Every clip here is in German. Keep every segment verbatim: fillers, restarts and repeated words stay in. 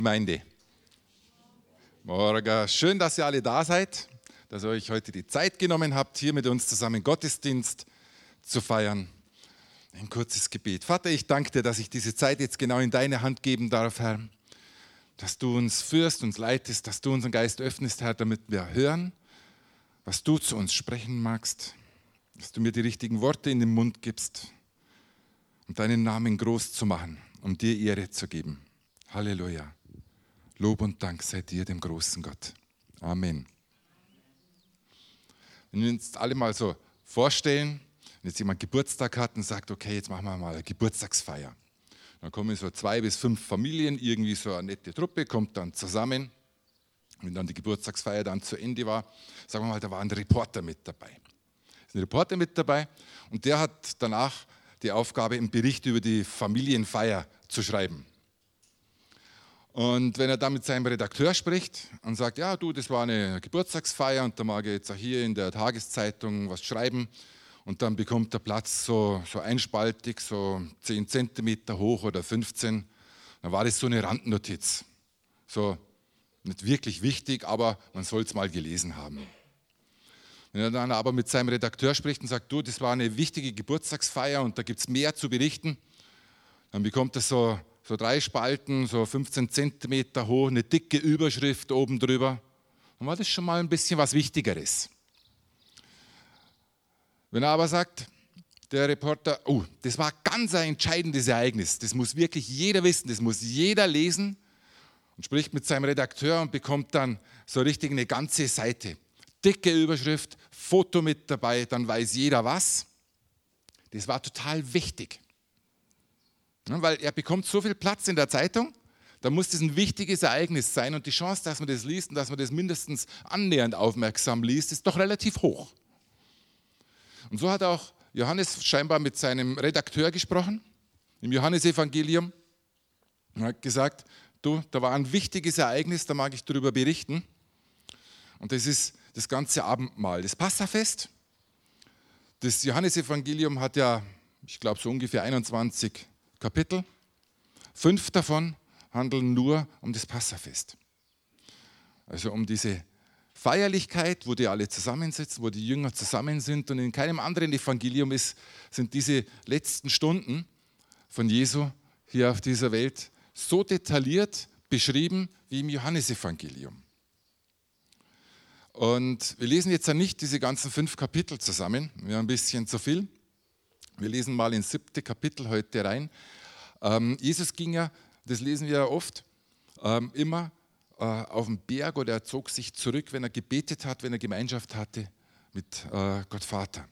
Gemeinde. Morgen. Schön, dass ihr alle da seid, dass ihr euch heute die Zeit genommen habt, hier mit uns zusammen Gottesdienst zu feiern. Ein kurzes Gebet. Vater, ich danke dir, dass ich diese Zeit jetzt genau in deine Hand geben darf, Herr. Dass du uns führst, uns leitest, dass du unseren Geist öffnest, Herr, damit wir hören, was du zu uns sprechen magst. Dass du mir die richtigen Worte in den Mund gibst, um deinen Namen groß zu machen, um dir Ehre zu geben. Halleluja. Lob und Dank sei dir, dem großen Gott. Amen. Wenn wir uns alle mal so vorstellen, wenn jetzt jemand Geburtstag hat und sagt, okay, jetzt machen wir mal eine Geburtstagsfeier. Dann kommen so zwei bis fünf Familien, irgendwie so eine nette Truppe, kommt dann zusammen. Wenn dann die Geburtstagsfeier dann zu Ende war, sagen wir mal, da war ein Reporter mit dabei. Da ist ein Reporter mit dabei und der hat danach die Aufgabe, einen Bericht über die Familienfeier zu schreiben. Und wenn er dann mit seinem Redakteur spricht und sagt, ja du, das war eine Geburtstagsfeier und da mag ich jetzt auch hier in der Tageszeitung was schreiben und dann bekommt der Platz so, so einspaltig, so zehn Zentimeter hoch oder fünfzehn, dann war das so eine Randnotiz. So nicht wirklich wichtig, aber man soll es mal gelesen haben. Wenn er dann aber mit seinem Redakteur spricht und sagt, du, das war eine wichtige Geburtstagsfeier und da gibt es mehr zu berichten, dann bekommt er so So drei Spalten, so fünfzehn Zentimeter hoch, eine dicke Überschrift oben drüber. Dann war das schon mal ein bisschen was Wichtigeres. Wenn er aber sagt, der Reporter, oh, das war ganz ein entscheidendes Ereignis, das muss wirklich jeder wissen, das muss jeder lesen und spricht mit seinem Redakteur und bekommt dann so richtig eine ganze Seite. Dicke Überschrift, Foto mit dabei, dann weiß jeder was. Das war total wichtig. Weil er bekommt so viel Platz in der Zeitung, da muss das ein wichtiges Ereignis sein und die Chance, dass man das liest und dass man das mindestens annähernd aufmerksam liest, ist doch relativ hoch. Und so hat auch Johannes scheinbar mit seinem Redakteur gesprochen, im Johannesevangelium, und hat gesagt, du, da war ein wichtiges Ereignis, da mag ich darüber berichten. Und das ist das ganze Abendmahl, das Passafest. Das Johannesevangelium hat ja, ich glaube, so ungefähr einundzwanzig Kapitel. Fünf davon handeln nur um das Passafest. Also um diese Feierlichkeit, wo die alle zusammensitzen, wo die Jünger zusammen sind. Und in keinem anderen Evangelium ist, sind diese letzten Stunden von Jesu hier auf dieser Welt so detailliert beschrieben wie im Johannesevangelium. Und wir lesen jetzt ja nicht diese ganzen fünf Kapitel zusammen, wir haben ein bisschen zu viel. Wir lesen mal ins siebte Kapitel heute rein. Ähm, Jesus ging ja, das lesen wir ja oft, ähm, immer äh, auf den Berg oder er zog sich zurück, wenn er gebetet hat, wenn er Gemeinschaft hatte mit äh, Gott Vater.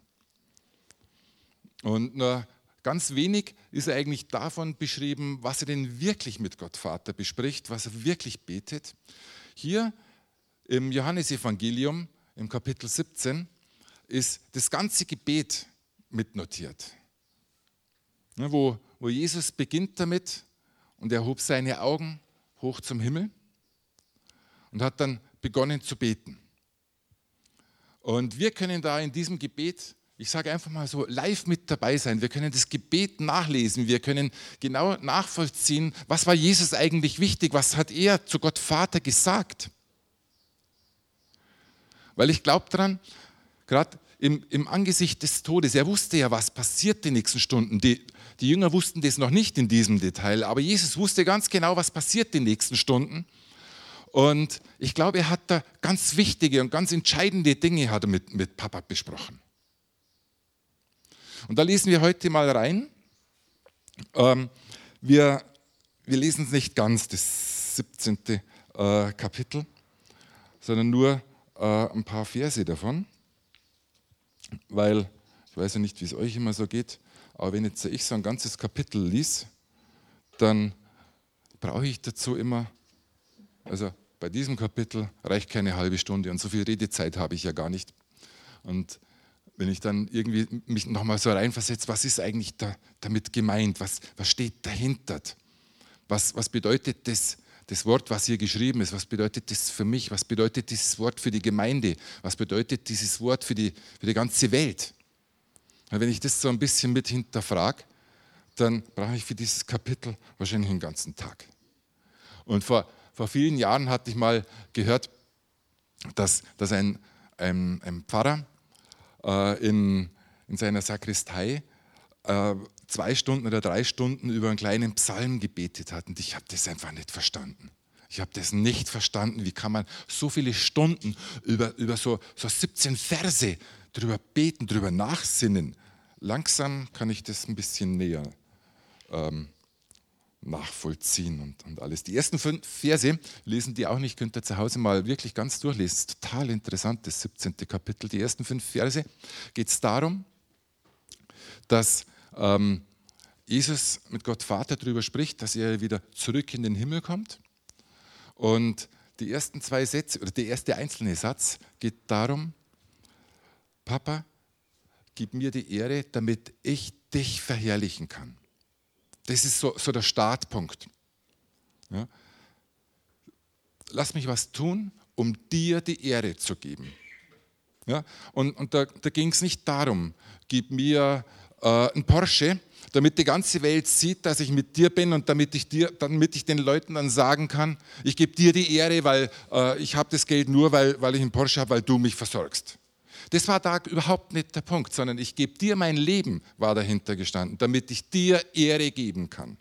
Und nur ganz wenig ist er eigentlich davon beschrieben, was er denn wirklich mit Gott Vater bespricht, was er wirklich betet. Hier im Johannesevangelium, im Kapitel siebzehn, ist das ganze Gebet mitnotiert. Wo, wo Jesus beginnt damit und er hob seine Augen hoch zum Himmel und hat dann begonnen zu beten. Und wir können da in diesem Gebet, ich sage einfach mal so, live mit dabei sein. Wir können das Gebet nachlesen, wir können genau nachvollziehen, was war Jesus eigentlich wichtig, was hat er zu Gott Vater gesagt. Weil ich glaube daran, gerade Im, im Angesicht des Todes, er wusste ja, was passiert die nächsten Stunden. Die, die Jünger wussten das noch nicht in diesem Detail, aber Jesus wusste ganz genau, was passiert die nächsten Stunden. Und ich glaube, er hat da ganz wichtige und ganz entscheidende Dinge hat er mit, mit Papa besprochen. Und da lesen wir heute mal rein. Ähm, wir, wir lesen es nicht ganz, das siebzehnte Äh, Kapitel, sondern nur äh, ein paar Verse davon. Weil, ich weiß ja nicht, wie es euch immer so geht, aber wenn jetzt ich so ein ganzes Kapitel lese, dann brauche ich dazu immer, also bei diesem Kapitel reicht keine halbe Stunde und so viel Redezeit habe ich ja gar nicht. Und wenn ich dann irgendwie mich nochmal so reinversetze, was ist eigentlich da, damit gemeint, was, was steht dahinter, was, was bedeutet das, das Wort, was hier geschrieben ist, was bedeutet das für mich, was bedeutet dieses Wort für die Gemeinde, was bedeutet dieses Wort für die, für die ganze Welt. Und wenn ich das so ein bisschen mit hinterfrage, dann brauche ich für dieses Kapitel wahrscheinlich einen ganzen Tag. Und vor vor vielen Jahren hatte ich mal gehört, dass, dass ein, ein, ein Pfarrer äh, in, in seiner Sakristei äh, zwei Stunden oder drei Stunden über einen kleinen Psalm gebetet hat. Und ich habe das einfach nicht verstanden. Ich habe das nicht verstanden. Wie kann man so viele Stunden über, über so, so siebzehn Verse drüber beten, drüber nachsinnen? Langsam kann ich das ein bisschen näher ähm, nachvollziehen und, und alles. Die ersten fünf Verse lesen die auch nicht, könnt ihr zu Hause mal wirklich ganz durchlesen. Das ist total interessant, das siebzehnte Kapitel. Die ersten fünf Verse geht es darum, dass ähm, Jesus mit Gott Vater darüber spricht, dass er wieder zurück in den Himmel kommt. Und die ersten zwei Sätze, oder der erste einzelne Satz geht darum, Papa, gib mir die Ehre, damit ich dich verherrlichen kann. Das ist so, so der Startpunkt. Ja. Lass mich was tun, um dir die Ehre zu geben. Ja. Und, und da, da ging es nicht darum, gib mir äh, einen Porsche, damit die ganze Welt sieht, dass ich mit dir bin und damit ich, dir, damit ich den Leuten dann sagen kann, ich gebe dir die Ehre, weil äh, ich habe das Geld nur, weil, weil ich einen Porsche habe, weil du mich versorgst. Das war da überhaupt nicht der Punkt, sondern ich gebe dir mein Leben, war dahinter gestanden, damit ich dir Ehre geben kann.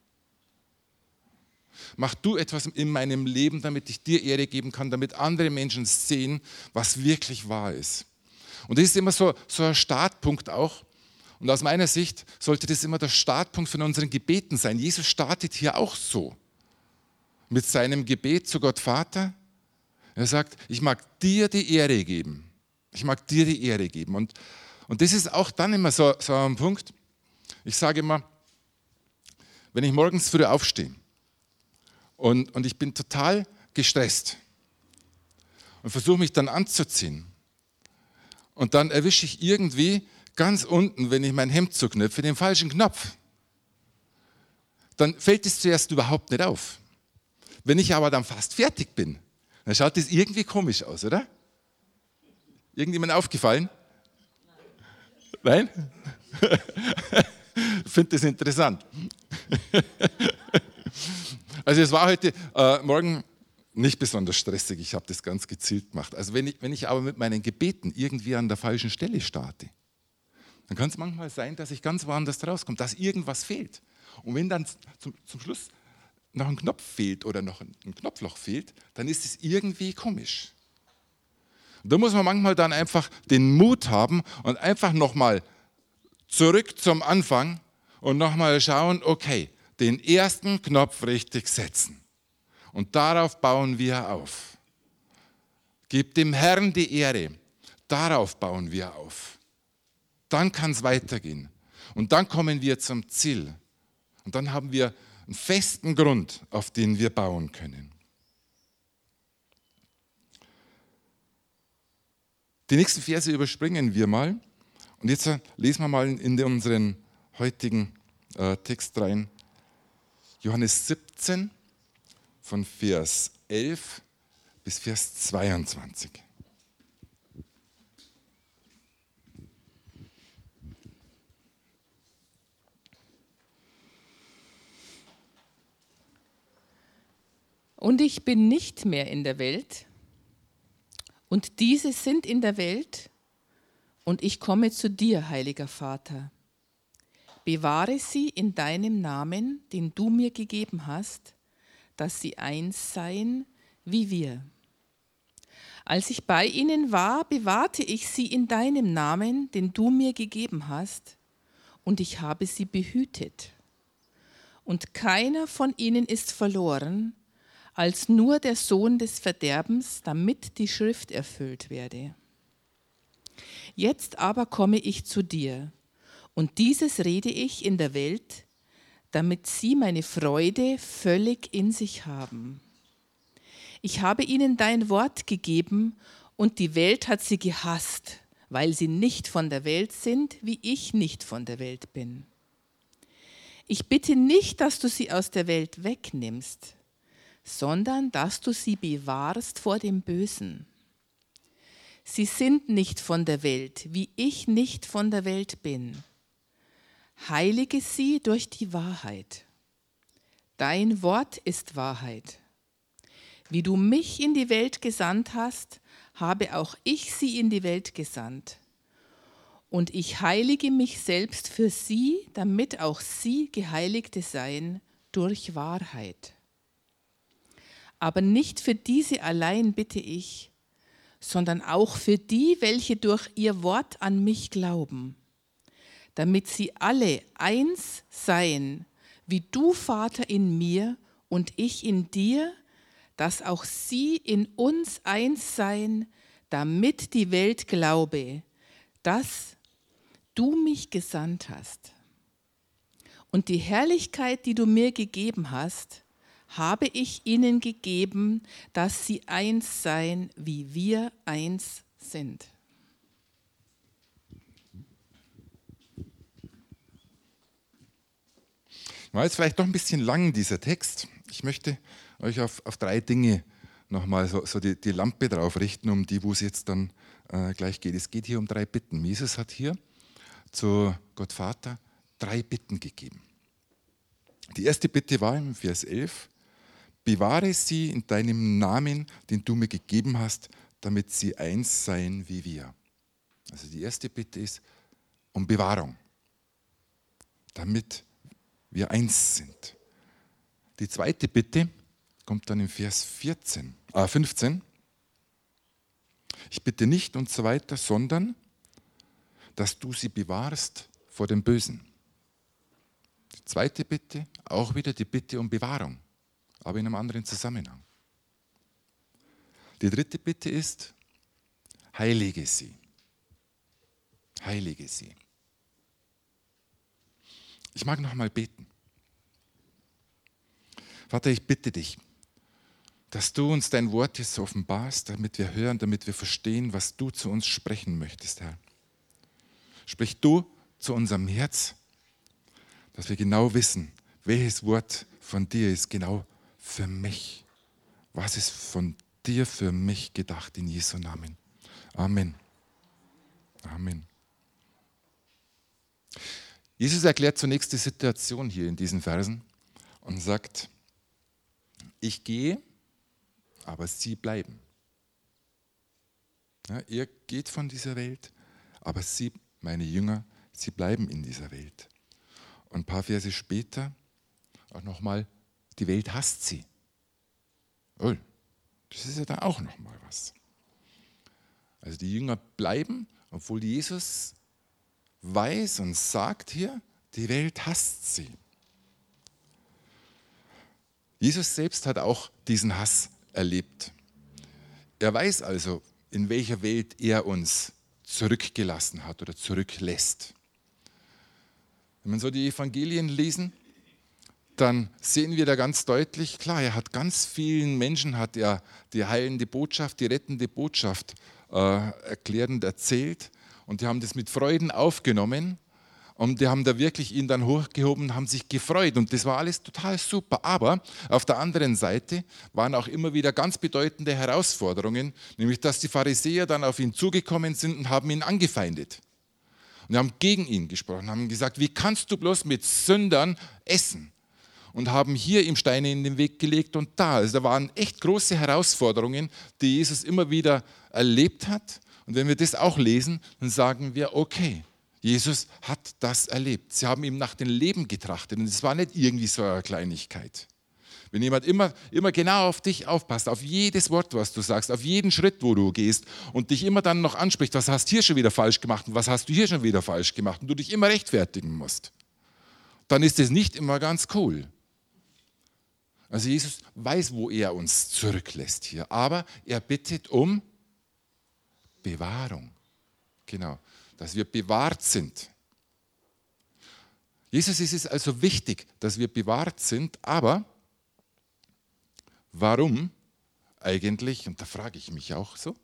Mach du etwas in meinem Leben, damit ich dir Ehre geben kann, damit andere Menschen sehen, was wirklich wahr ist. Und das ist immer so, so ein Startpunkt auch. Und aus meiner Sicht sollte das immer der Startpunkt von unseren Gebeten sein. Jesus startet hier auch so. Mit seinem Gebet zu Gott Vater. Er sagt, ich mag dir die Ehre geben. Ich mag dir die Ehre geben. Und, und das ist auch dann immer so, so ein Punkt. Ich sage immer, wenn ich morgens früh aufstehe und, und ich bin total gestresst und versuche mich dann anzuziehen und dann erwische ich irgendwie ganz unten, wenn ich mein Hemd zuknöpfe, den falschen Knopf, dann fällt es zuerst überhaupt nicht auf. Wenn ich aber dann fast fertig bin, dann schaut das irgendwie komisch aus, oder? Irgendjemand aufgefallen? Nein? Ich finde das interessant. Also es war heute äh, Morgen nicht besonders stressig, ich habe das ganz gezielt gemacht. Also wenn ich, wenn ich aber mit meinen Gebeten irgendwie an der falschen Stelle starte, dann kann es manchmal sein, dass ich ganz woanders rauskomme, dass irgendwas fehlt. Und wenn dann zum, zum Schluss noch ein Knopf fehlt oder noch ein, ein Knopfloch fehlt, dann ist es irgendwie komisch. Und da muss man manchmal dann einfach den Mut haben und einfach nochmal zurück zum Anfang und nochmal schauen, okay, den ersten Knopf richtig setzen. Und darauf bauen wir auf. Gib dem Herrn die Ehre. Darauf bauen wir auf. Dann kann es weitergehen. Und dann kommen wir zum Ziel. Und dann haben wir einen festen Grund, auf den wir bauen können. Die nächsten Verse überspringen wir mal. Und jetzt lesen wir mal in unseren heutigen äh, Text rein. Johannes siebzehn, von Vers elf bis Vers zweiundzwanzig. Und ich bin nicht mehr in der Welt, und diese sind in der Welt, und ich komme zu dir, heiliger Vater. Bewahre sie in deinem Namen, den du mir gegeben hast, dass sie eins seien wie wir. Als ich bei ihnen war, bewahrte ich sie in deinem Namen, den du mir gegeben hast, und ich habe sie behütet. Und keiner von ihnen ist verloren, als nur der Sohn des Verderbens, damit die Schrift erfüllt werde. Jetzt aber komme ich zu dir, und dieses rede ich in der Welt, damit sie meine Freude völlig in sich haben. Ich habe ihnen dein Wort gegeben, und die Welt hat sie gehasst, weil sie nicht von der Welt sind, wie ich nicht von der Welt bin. Ich bitte nicht, dass du sie aus der Welt wegnimmst, sondern dass du sie bewahrst vor dem Bösen. Sie sind nicht von der Welt, wie ich nicht von der Welt bin. Heilige sie durch die Wahrheit. Dein Wort ist Wahrheit. Wie du mich in die Welt gesandt hast, habe auch ich sie in die Welt gesandt. Und ich heilige mich selbst für sie, damit auch sie Geheiligte seien durch Wahrheit. Aber nicht für diese allein bitte ich, sondern auch für die, welche durch ihr Wort an mich glauben, damit sie alle eins seien, wie du, Vater, in mir und ich in dir, dass auch sie in uns eins seien, damit die Welt glaube, dass du mich gesandt hast. Und die Herrlichkeit, die du mir gegeben hast, habe ich ihnen gegeben, dass sie eins seien, wie wir eins sind. War jetzt vielleicht doch ein bisschen lang, dieser Text. Ich möchte euch auf, auf drei Dinge nochmal so, so die, die Lampe drauf richten, um die, wo es jetzt dann äh, gleich geht. Es geht hier um drei Bitten. Jesus hat hier zu Gott Vater drei Bitten gegeben. Die erste Bitte war im Vers elf, bewahre sie in deinem Namen, den du mir gegeben hast, damit sie eins seien wie wir. Also die erste Bitte ist um Bewahrung, damit wir eins sind. Die zweite Bitte kommt dann im Vers vierzehn, äh fünfzehn. Ich bitte nicht und so weiter, sondern dass du sie bewahrst vor dem Bösen. Die zweite Bitte, auch wieder die Bitte um Bewahrung, aber in einem anderen Zusammenhang. Die dritte Bitte ist, heilige sie. Heilige sie. Ich mag noch mal beten. Vater, ich bitte dich, dass du uns dein Wort jetzt offenbarst, damit wir hören, damit wir verstehen, was du zu uns sprechen möchtest, Herr. Sprich du zu unserem Herz, dass wir genau wissen, welches Wort von dir ist genau für mich. Was ist von dir für mich gedacht in Jesu Namen? Amen. Amen. Jesus erklärt zunächst die Situation hier in diesen Versen und sagt, ich gehe, aber sie bleiben. Ja, ihr geht von dieser Welt, aber sie, meine Jünger, sie bleiben in dieser Welt. Und ein paar Verse später auch nochmal, die Welt hasst sie. Oh, das ist ja dann auch nochmal was. Also die Jünger bleiben, obwohl Jesus weiß und sagt hier, die Welt hasst sie. Jesus selbst hat auch diesen Hass erlebt. Er weiß also, in welcher Welt er uns zurückgelassen hat oder zurücklässt. Wenn wir so die Evangelien lesen, dann sehen wir da ganz deutlich, klar, er hat ganz vielen Menschen hat er die heilende Botschaft, die rettende Botschaft äh, erklärend erzählt und die haben das mit Freuden aufgenommen und die haben da wirklich ihn dann hochgehoben und haben sich gefreut und das war alles total super. Aber auf der anderen Seite waren auch immer wieder ganz bedeutende Herausforderungen, nämlich dass die Pharisäer dann auf ihn zugekommen sind und haben ihn angefeindet. Und haben gegen ihn gesprochen, haben gesagt, wie kannst du bloß mit Sündern essen? Und haben hier ihm Steine in den Weg gelegt und da. Also da waren echt große Herausforderungen, die Jesus immer wieder erlebt hat. Und wenn wir das auch lesen, dann sagen wir, okay, Jesus hat das erlebt. Sie haben ihm nach dem Leben getrachtet und es war nicht irgendwie so eine Kleinigkeit. Wenn jemand immer, immer genau auf dich aufpasst, auf jedes Wort, was du sagst, auf jeden Schritt, wo du gehst und dich immer dann noch anspricht, was hast du hier schon wieder falsch gemacht und was hast du hier schon wieder falsch gemacht und du dich immer rechtfertigen musst, dann ist das nicht immer ganz cool. Also Jesus weiß, wo er uns zurücklässt hier, aber er bittet um Bewahrung. Genau, dass wir bewahrt sind. Jesus ist es also wichtig, dass wir bewahrt sind, aber warum eigentlich, und da frage ich mich auch so,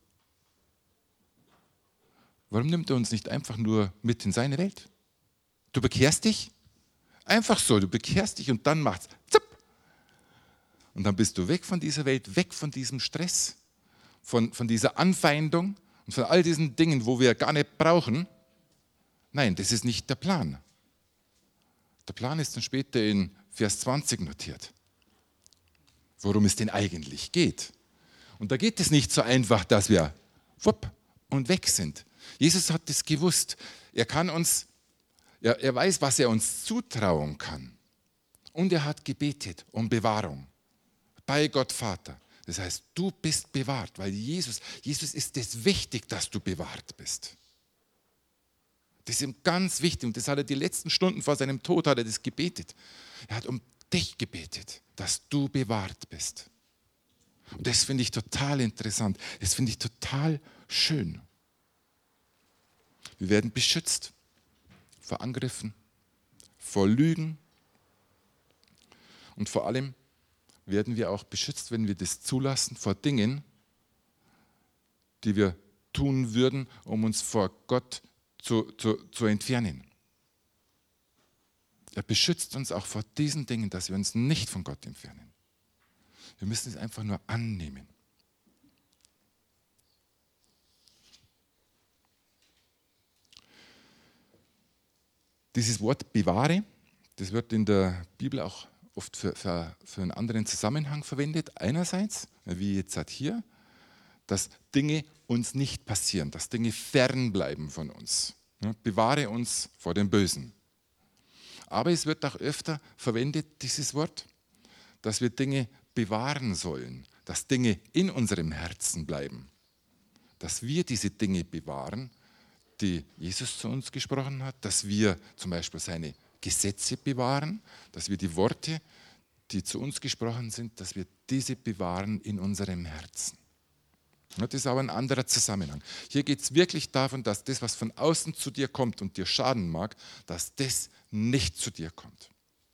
warum nimmt er uns nicht einfach nur mit in seine Welt? Du bekehrst dich, einfach so, du bekehrst dich und dann macht's zapp. Und dann bist du weg von dieser Welt, weg von diesem Stress, von, von dieser Anfeindung und von all diesen Dingen, wo wir gar nicht brauchen. Nein, das ist nicht der Plan. Der Plan ist dann später in Vers zwanzig notiert. worum es denn eigentlich geht. Und da geht es nicht so einfach, dass wir wupp und weg sind. Jesus hat es gewusst. Er kann uns, er, er weiß, was er uns zutrauen kann. Und er hat gebetet um Bewahrung bei Gott Vater. Das heißt, du bist bewahrt, weil Jesus, Jesus ist es wichtig, dass du bewahrt bist. Das ist ihm ganz wichtig und das hat er die letzten Stunden vor seinem Tod hat er das gebetet. Er hat um dich gebetet, dass du bewahrt bist. Und das finde ich total interessant. Das finde ich total schön. Wir werden beschützt vor Angriffen, vor Lügen und vor allem werden wir auch beschützt, wenn wir das zulassen, vor Dingen, die wir tun würden, um uns vor Gott zu, zu, zu entfernen. Er beschützt uns auch vor diesen Dingen, dass wir uns nicht von Gott entfernen. Wir müssen es einfach nur annehmen. Dieses Wort bewahre, das wird in der Bibel auch oft für, für, für einen anderen Zusammenhang verwendet. Einerseits, wie jetzt halt hier, dass Dinge uns nicht passieren, dass Dinge fernbleiben von uns. Ja, bewahre uns vor dem Bösen. Aber es wird auch öfter verwendet, dieses Wort, dass wir Dinge bewahren sollen, dass Dinge in unserem Herzen bleiben, dass wir diese Dinge bewahren, die Jesus zu uns gesprochen hat, dass wir zum Beispiel seine Gesetze bewahren, dass wir die Worte, die zu uns gesprochen sind, dass wir diese bewahren in unserem Herzen. Das ist aber ein anderer Zusammenhang. Hier geht es wirklich davon, dass das, was von außen zu dir kommt und dir schaden mag, dass das nicht zu dir kommt.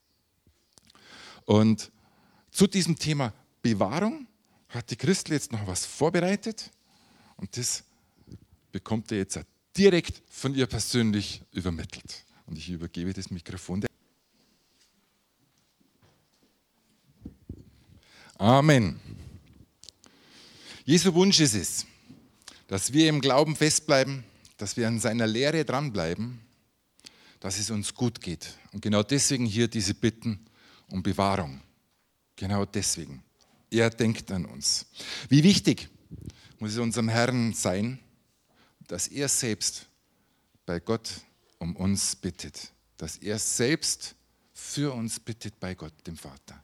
Und zu diesem Thema Bewahrung hat die Christel jetzt noch was vorbereitet und das bekommt ihr jetzt direkt von ihr persönlich übermittelt. Und ich übergebe das Mikrofon. Amen. Jesu Wunsch ist es, dass wir im Glauben festbleiben, dass wir an seiner Lehre dranbleiben, dass es uns gut geht. Und genau deswegen hier diese Bitten um Bewahrung. Genau deswegen. Er denkt an uns. Wie wichtig muss es unserem Herrn sein, dass er selbst bei Gott um uns bittet. Dass er selbst für uns bittet bei Gott, dem Vater.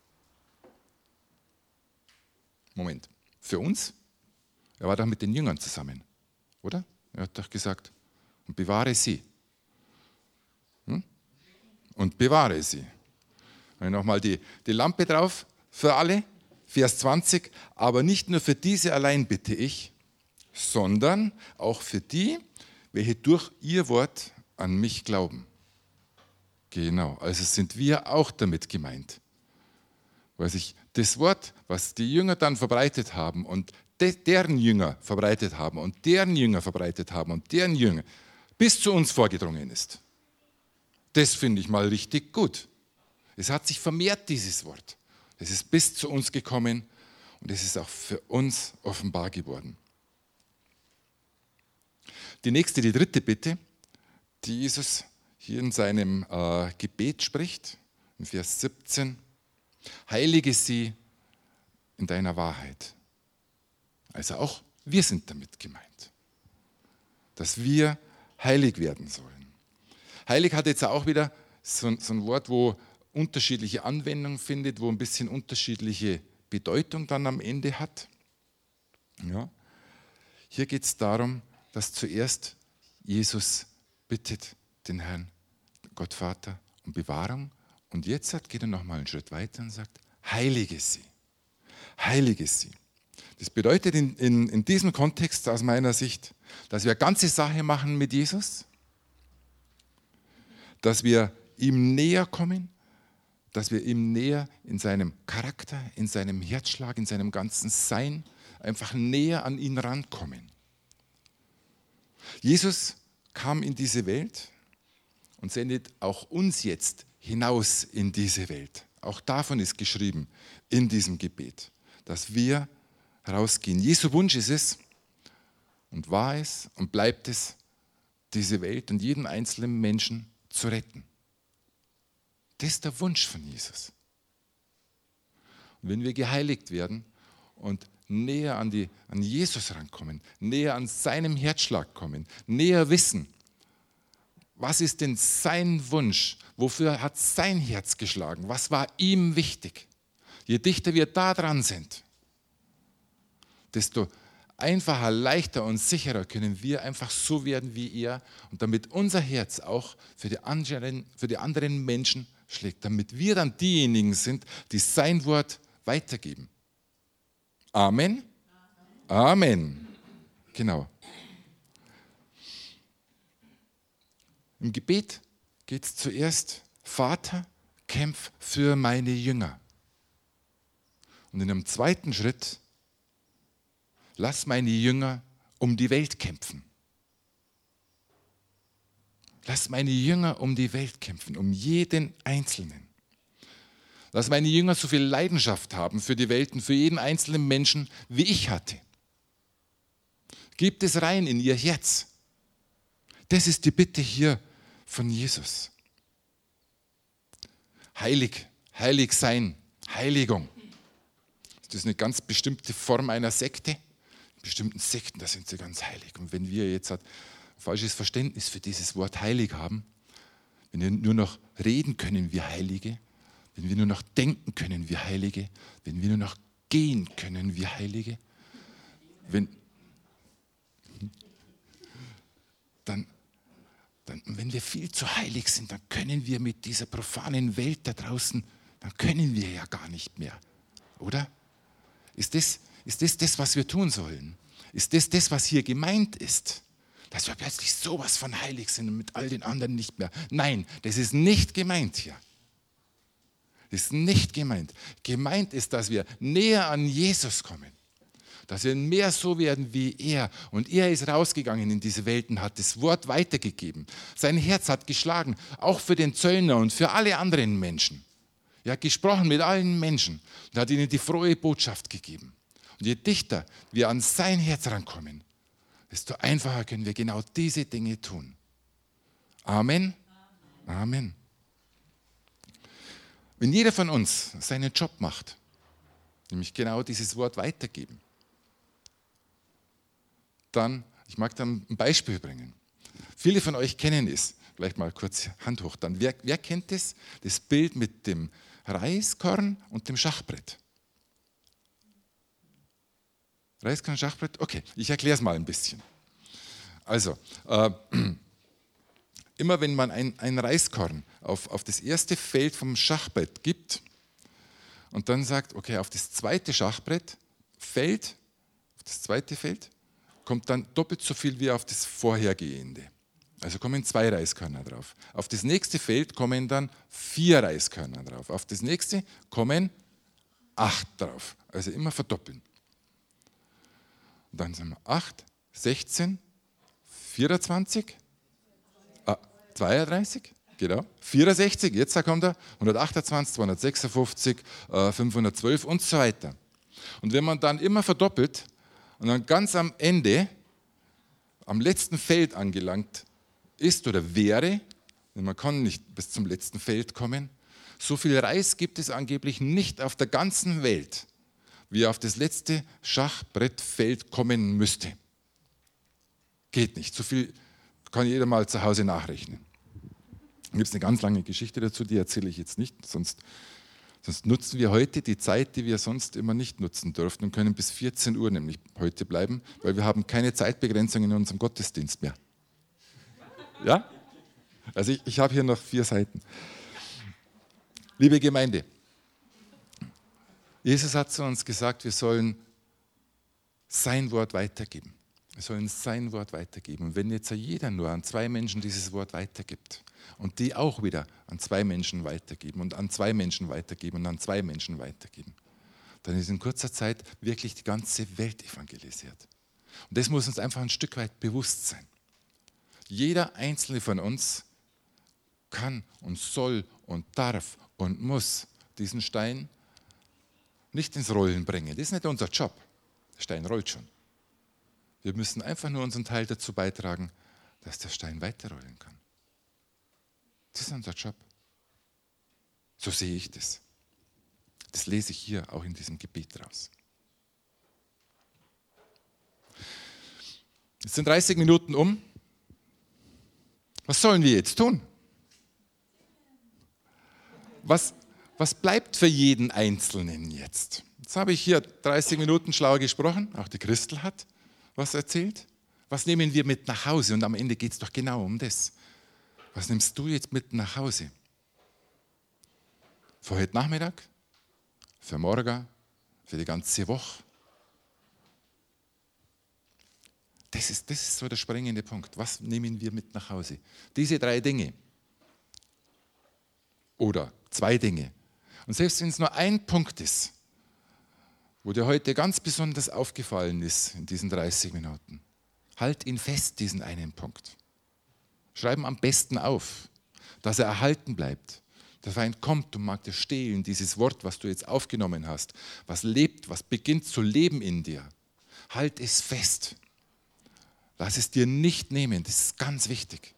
Moment, für uns? Er war doch mit den Jüngern zusammen, oder? Er hat doch gesagt, und bewahre sie. Hm? Und bewahre sie. Und nochmal die, die Lampe drauf für alle, Vers zwanzig. Aber nicht nur für diese allein bitte ich, sondern auch für die, welche durch ihr Wort an mich glauben. Genau, also sind wir auch damit gemeint. Weil sich das Wort, was die Jünger dann verbreitet haben und de, deren Jünger verbreitet haben und deren Jünger verbreitet haben und deren Jünger bis zu uns vorgedrungen ist. Das finde ich mal richtig gut. Es hat sich vermehrt, dieses Wort. Es ist bis zu uns gekommen und es ist auch für uns offenbar geworden. Die nächste, die dritte Bitte, die Jesus hier in seinem äh, Gebet spricht, in Vers siebzehn. Heilige sie in deiner Wahrheit. Also auch wir sind damit gemeint, dass wir heilig werden sollen. Heilig hat jetzt auch wieder so, so ein Wort, wo unterschiedliche Anwendung findet, wo ein bisschen unterschiedliche Bedeutung dann am Ende hat. Ja. Hier geht es darum, dass zuerst Jesus bittet den Herrn, Gott Vater, um Bewahrung. Und jetzt geht er nochmal einen Schritt weiter und sagt, heilige sie. Heilige sie. Das bedeutet in, in, in diesem Kontext aus meiner Sicht, dass wir eine ganze Sache machen mit Jesus, dass wir ihm näher kommen, dass wir ihm näher in seinem Charakter, in seinem Herzschlag, in seinem ganzen Sein einfach näher an ihn rankommen. Jesus kam in diese Welt und sendet auch uns jetzt hinaus in diese Welt. Auch davon ist geschrieben in diesem Gebet, dass wir rausgehen. Jesu Wunsch ist es und war es und bleibt es, diese Welt und jeden einzelnen Menschen zu retten. Das ist der Wunsch von Jesus. Und wenn wir geheiligt werden und näher an, die, an Jesus rankommen, näher an seinem Herzschlag kommen, näher wissen, was ist denn sein Wunsch, wofür hat sein Herz geschlagen, was war ihm wichtig. Je dichter wir da dran sind, desto einfacher, leichter und sicherer können wir einfach so werden wie er und damit unser Herz auch für die anderen, für die anderen Menschen schlägt, damit wir dann diejenigen sind, die sein Wort weitergeben. Amen? Amen. Genau. Im Gebet geht es zuerst, Vater, kämpf für meine Jünger. Und in einem zweiten Schritt, lass meine Jünger um die Welt kämpfen. Lass meine Jünger um die Welt kämpfen, um jeden Einzelnen. Lass meine Jünger so viel Leidenschaft haben für die Welt und für jeden einzelnen Menschen, wie ich hatte. Gib es rein in ihr Herz. Das ist die Bitte hier von Jesus. Heilig, heilig sein, Heiligung. Ist das eine ganz bestimmte Form einer Sekte? In bestimmten Sekten, da sind sie ganz heilig. Und wenn wir jetzt ein falsches Verständnis für dieses Wort heilig haben, wenn wir nur noch reden können wie Heilige, wenn wir nur noch denken können wie Heilige, wenn wir nur noch gehen können wie Heilige, wenn, dann, dann, wenn wir viel zu heilig sind, dann können wir mit dieser profanen Welt da draußen, dann können wir ja gar nicht mehr, oder? Ist das, ist das das, was wir tun sollen? Ist das das, was hier gemeint ist? Dass wir plötzlich sowas von heilig sind und mit all den anderen nicht mehr. Nein, das ist nicht gemeint hier. Das ist nicht gemeint. Gemeint ist, dass wir näher an Jesus kommen. Dass wir mehr so werden wie er. Und er ist rausgegangen in diese Welt und hat das Wort weitergegeben. Sein Herz hat geschlagen, auch für den Zöllner und für alle anderen Menschen. Er hat gesprochen mit allen Menschen und hat ihnen die frohe Botschaft gegeben. Und je dichter wir an sein Herz rankommen, desto einfacher können wir genau diese Dinge tun. Amen. Amen. Wenn jeder von uns seinen Job macht, nämlich genau dieses Wort weitergeben, dann, ich mag da ein Beispiel bringen. Viele von euch kennen es, vielleicht mal kurz Hand hoch, dann, wer, wer kennt das? Das Bild mit dem Reiskorn und dem Schachbrett. Reiskorn, Schachbrett? Okay, ich erkläre es mal ein bisschen. Also, äh, immer wenn man ein, ein Reiskorn auf, auf das erste Feld vom Schachbrett gibt und dann sagt, okay, auf das zweite Schachbrett Feld, auf das zweite Feld, kommt dann doppelt so viel wie auf das vorhergehende. Also kommen zwei Reiskörner drauf. Auf das nächste Feld kommen dann vier Reiskörner drauf. Auf das nächste kommen acht drauf. Also immer verdoppeln. Und dann sind wir acht, sechzehn, vierundzwanzig, ah, zweiunddreißig, genau, vierundsechzig, jetzt kommt er, hundertachtundzwanzig, zweihundertsechsundfünfzig, äh, fünfhundertzwölf und so weiter. Und wenn man dann immer verdoppelt und dann ganz am Ende, am letzten Feld angelangt ist oder wäre, denn man kann nicht bis zum letzten Feld kommen, so viel Reis gibt es angeblich nicht auf der ganzen Welt, wie auf das letzte Schachbrettfeld kommen müsste. Geht nicht. So viel kann jeder mal zu Hause nachrechnen. Da gibt es eine ganz lange Geschichte dazu, die erzähle ich jetzt nicht, sonst, sonst nutzen wir heute die Zeit, die wir sonst immer nicht nutzen dürften und können bis vierzehn Uhr nämlich heute bleiben, weil wir haben keine Zeitbegrenzung in unserem Gottesdienst mehr. Ja? Also ich, ich habe hier noch vier Seiten. Liebe Gemeinde, Jesus hat zu uns gesagt, wir sollen sein Wort weitergeben. Wir sollen sein Wort weitergeben. Und wenn jetzt jeder nur an zwei Menschen dieses Wort weitergibt und die auch wieder an zwei Menschen weitergeben und an zwei Menschen weitergeben und an zwei Menschen weitergeben, dann ist in kurzer Zeit wirklich die ganze Welt evangelisiert. Und das muss uns einfach ein Stück weit bewusst sein. Jeder einzelne von uns kann und soll und darf und muss diesen Stein nicht ins Rollen bringen. Das ist nicht unser Job. Der Stein rollt schon. Wir müssen einfach nur unseren Teil dazu beitragen, dass der Stein weiterrollen kann. Das ist unser Job. So sehe ich das. Das lese ich hier auch in diesem Gebet raus. Jetzt sind dreißig Minuten um. Was sollen wir jetzt tun? Was, was bleibt für jeden Einzelnen jetzt? Jetzt habe ich hier dreißig Minuten schlau gesprochen, auch die Christel hat was erzählt. Was nehmen wir mit nach Hause? Und am Ende geht es doch genau um das. Was nimmst du jetzt mit nach Hause? Für heute Nachmittag? Für morgen? Für die ganze Woche? Das ist, das ist so der springende Punkt. Was nehmen wir mit nach Hause? Diese drei Dinge. Oder zwei Dinge. Und selbst wenn es nur ein Punkt ist, wo dir heute ganz besonders aufgefallen ist in diesen dreißig Minuten, halt ihn fest, diesen einen Punkt. Schreib ihn am besten auf, dass er erhalten bleibt. Der Feind kommt und mag dir stehlen, dieses Wort, was du jetzt aufgenommen hast, was lebt, was beginnt zu leben in dir. Halt es fest. Lass es dir nicht nehmen, das ist ganz wichtig.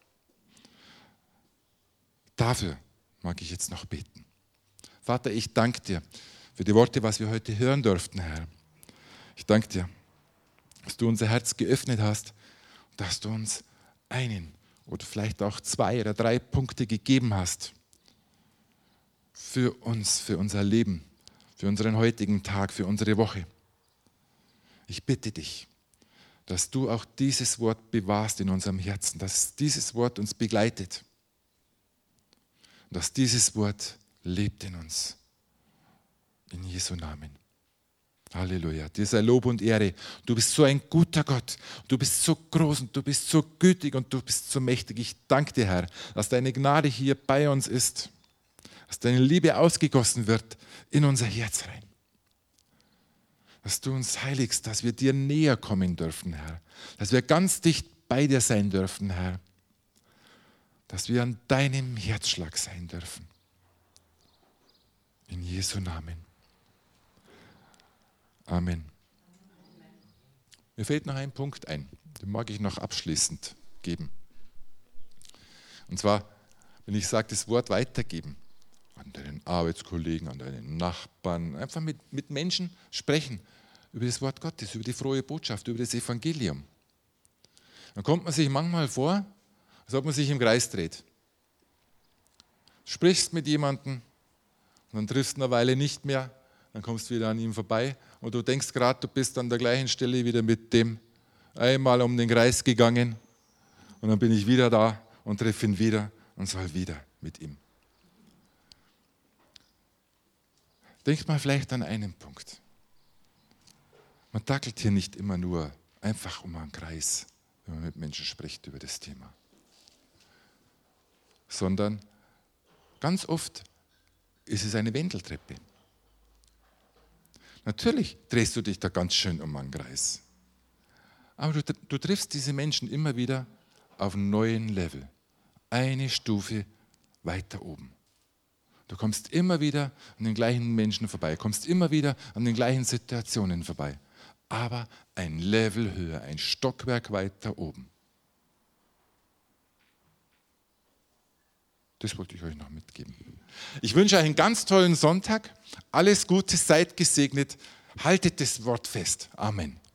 Dafür mag ich jetzt noch beten. Vater, ich danke dir für die Worte, was wir heute hören durften, Herr. Ich danke dir, dass du unser Herz geöffnet hast, dass du uns einen oder vielleicht auch zwei oder drei Punkte gegeben hast für uns, für unser Leben, für unseren heutigen Tag, für unsere Woche. Ich bitte dich, dass du auch dieses Wort bewahrst in unserem Herzen, dass dieses Wort uns begleitet, dass dieses Wort lebt in uns. In Jesu Namen. Halleluja. Dir sei Lob und Ehre. Du bist so ein guter Gott. Du bist so groß und du bist so gütig und du bist so mächtig. Ich danke dir, Herr, dass deine Gnade hier bei uns ist, dass deine Liebe ausgegossen wird in unser Herz rein. Dass du uns heiligst, dass wir dir näher kommen dürfen, Herr. Dass wir ganz dicht bei dir sein dürfen, Herr. Dass wir an deinem Herzschlag sein dürfen. In Jesu Namen. Amen. Mir fällt noch ein Punkt ein, den mag ich noch abschließend geben. Und zwar, wenn ich sage, das Wort weitergeben, an deinen Arbeitskollegen, an deinen Nachbarn, einfach mit, mit Menschen sprechen über das Wort Gottes, über die frohe Botschaft, über das Evangelium. Dann kommt man sich manchmal vor, als ob man sich im Kreis dreht. Du sprichst mit jemandem und dann triffst du eine Weile nicht mehr, dann kommst du wieder an ihm vorbei und du denkst gerade, du bist an der gleichen Stelle wieder mit dem einmal um den Kreis gegangen und dann bin ich wieder da und treffe ihn wieder und soll wieder mit ihm. Denkt mal vielleicht an einen Punkt. Man tackelt hier nicht immer nur einfach um einen Kreis, wenn man mit Menschen spricht über das Thema, sondern ganz oft ist es eine Wendeltreppe. Natürlich drehst du dich da ganz schön um einen Kreis. Aber du, du triffst diese Menschen immer wieder auf einem neuen Level. Eine Stufe weiter oben. Du kommst immer wieder an den gleichen Menschen vorbei, kommst immer wieder an den gleichen Situationen vorbei. Aber ein Level höher, ein Stockwerk weiter oben. Das wollte ich euch noch mitgeben. Ich wünsche euch einen ganz tollen Sonntag. Alles Gute, seid gesegnet. Haltet das Wort fest. Amen.